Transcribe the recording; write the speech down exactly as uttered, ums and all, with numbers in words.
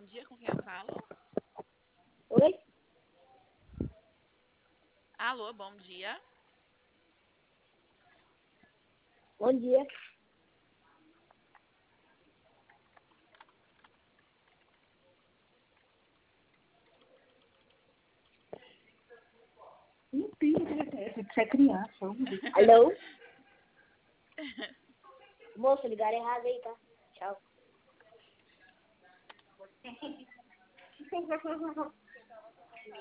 dia, com quem eu falo? Oi? Alô, bom dia. Bom dia. Não tem G P S, você é criança. Alô? Moço, ligaram errado aí, tá? Tchau.